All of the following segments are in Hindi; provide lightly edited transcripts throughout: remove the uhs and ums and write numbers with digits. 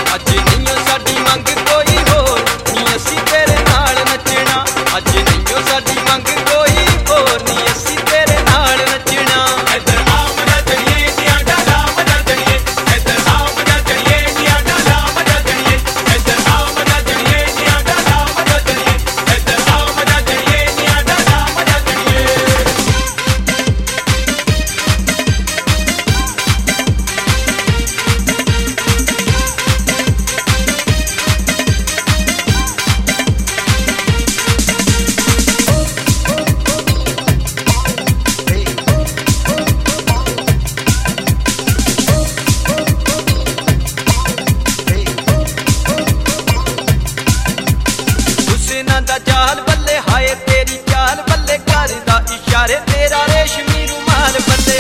अज नहीं साडी मंग कोई होर नी असी तेरे नाल नचना। अज नहीं साडी मंग कोई होर नी असी तेरे नाल नचना। इधर आ मजा चढ़िए जिया डाला मजा चढ़िए, इधर आ मजा चढ़िए जिया डाला मजा चढ़िए, इधर आ मजा चढ़िए जिया डाला मजा चढ़िए, इधर आ मजा चढ़िए जिया डाला मजा चढ़िए। हुसैना दा जाल बल्ले हाय तेरी चाल बल्ले करदा इशारे तेरा रेशमी रुमाल बल्ले।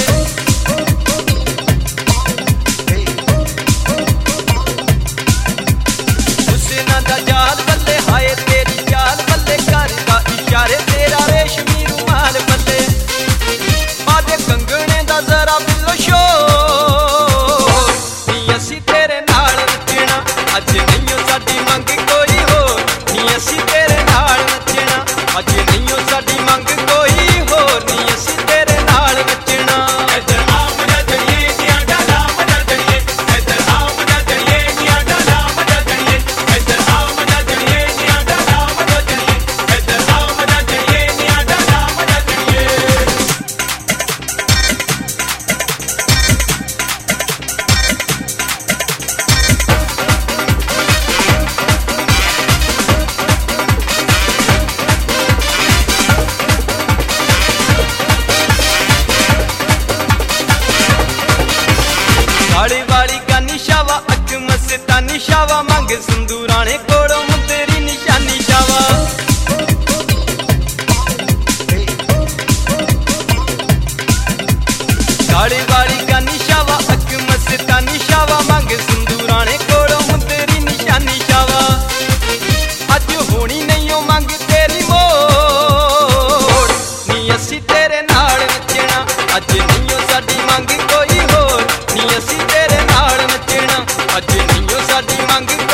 हुसैना दा जाल बल्ले हाय तेरी चाल बल्ले करदा इशारे तेरा रेशमी रुमाल बल्ले। मादे कंगने दा जरा बिल्लो शोर नी असी तेरे नाल नचना। अज नहीं साडी मंग कोई होर नी असी तेरे नाल नचना। अज नहीं साडी मंग कोई होर नी असी तेरे नाल नचना। इधर आ मजा चढ़िए जिया डाला मजा चढ़िए, इधर आ मजा चढ़िए जिया डाला मजा चढ़िए, इधर आ मजा चढ़िए जिया डाला मजा चढ़िए, इधर आ मजा चढ़िए जिया डाला मजा चढ़िए। काली वाली का निशावा अख मस्ता निशावा मंग सिंदूराने कोड़ो तेरी निशानी शावा। काली वाली का निशावा अख मस्ता निशावा मंग सिंदूराने कोड़ो तेरी निशानी शावा। अज होनी नहीं ओ मंग तेरी मोड़ नी असी तेरे नाल नचना। अज नहीं साडी मंग कोई होर नी असी तेरे नाल नचना। अज नहीं साडी मंग